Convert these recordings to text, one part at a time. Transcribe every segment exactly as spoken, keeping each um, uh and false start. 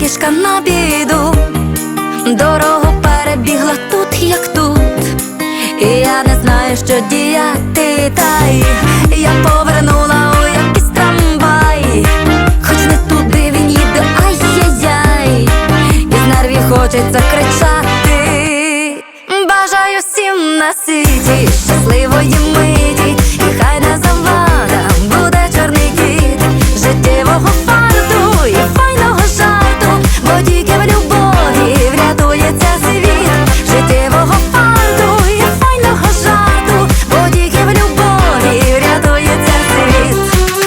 кішка на біду, дорогу перебігла тут, як тут. І я не знаю, що діяти, та й я повернула у якийсь трамвай. Хоч не туди він їде, ай-яй-яй, із нервів хочеться кричати. Бажаю всім на світі щасливої миті, і хай не завада буде чорний кіт життєвого фарту і файного жарту, бо тільки в любові врятується світ. Життєвого фарту і файного жарту, бо тільки в любові врятується світ.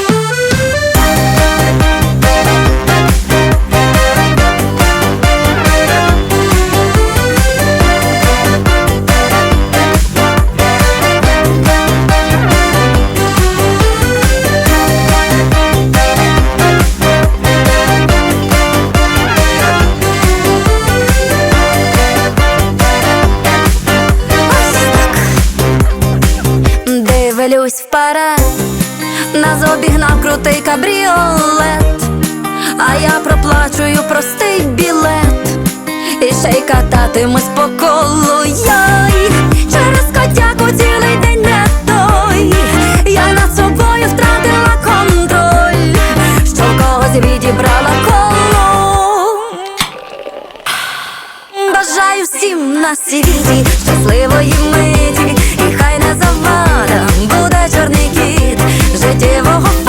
Дивлюсь вперед, нас обігнав крутий кабріолет, а я проплачую простий білет, і ще й кататимусь по колу. Яй, через котяку цілий день не той. Я над собою втратила контроль, що в когось відібрала коло. Бажаю всім на світі щасливої миті, і хай не завада буде чорний кіт життєвого